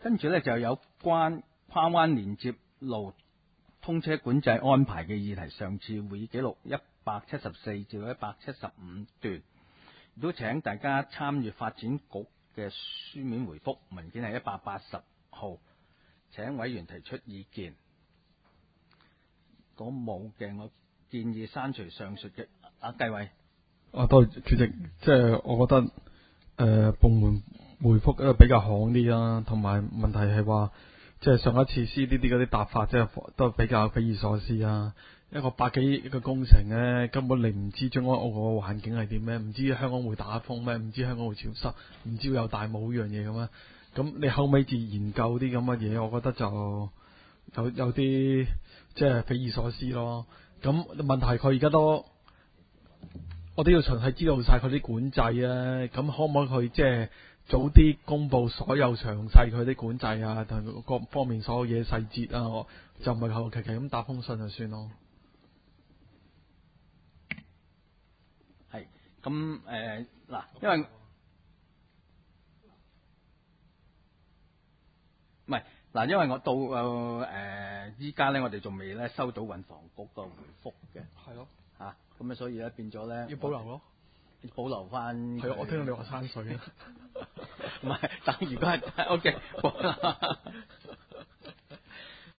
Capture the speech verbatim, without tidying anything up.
跟住咧就有關跨灣連接路通車管制安排嘅議題，上次會議記錄一百七十四至到一百七十五段，亦都請大家參閱發展局嘅書面回覆，文件係一百八十號，請委員提出意見。如果冇嘅，我建議刪除上述嘅。阿繼偉， 啊，多謝主席，即係我覺得誒、呃、部門回覆咧比較巷啲啦，同埋問題係話，即係上一次 C D D 嗰啲答法，即係都比較匪夷所思啊！一個百幾億嘅工程咧，根本你唔知將來澳個環境係點咩？唔知香港會打風咩？唔知香港會潮濕？唔知會有大霧呢樣嘢嘅咩？咁你後尾至研究啲咁嘅嘢，我覺得就有有啲即係匪夷所思咯。咁問題佢而家都，我都要詳細知道晒佢啲管制啊。咁可唔可以佢即係早啲公布所有詳細佢啲管制啊，同各方面所有嘢細節啊？我就唔係後期期咁打封信就算咯。 係咁誒嗱，因為唔係嗱，因為我到誒依家咧，我哋仲未咧收到運房局個回覆嘅。 係咯。 嚇，咁啊，所以咧變咗咧要保留咯。 保留翻。係啊，我聽到你話山水啊。 唔係，但如果係 OK。